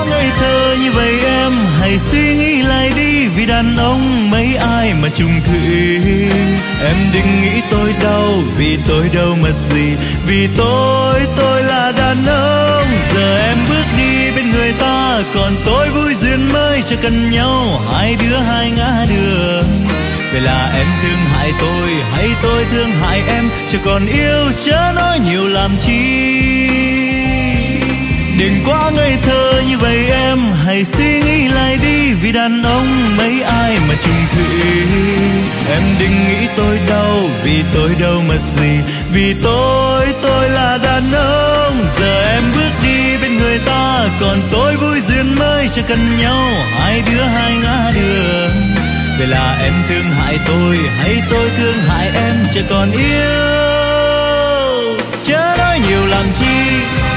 ngây thơ như vậy em hãy suy nghĩ lại đi, vì đàn ông mấy ai mà chung thủy. Em đừng nghĩ tôi đau vì tôi đâu mất gì, vì tôi là đàn ông. Giờ em bước đi bên người ta còn tôi vui duyên mới chưa cần nhau, hai đứa hai ngã đường. Vậy là em thương hại tôi hay tôi thương hại em, chứ còn yêu chớ nói nhiều làm chi. Đừng quá ngây thơ như vậy em hãy suy nghĩ lại đi, vì đàn ông mấy ai mà chung thủy. Em đừng nghĩ tôi đau vì tôi đâu mất gì, vì tôi là đàn ông. Giờ em bước đi bên người ta còn tôi vui duyên mới chưa cần nhau, hai đứa hai ngã đường. Vậy là em thương hại tôi hay tôi thương hại em, chứ còn yêu chớ nói nhiều làm chi.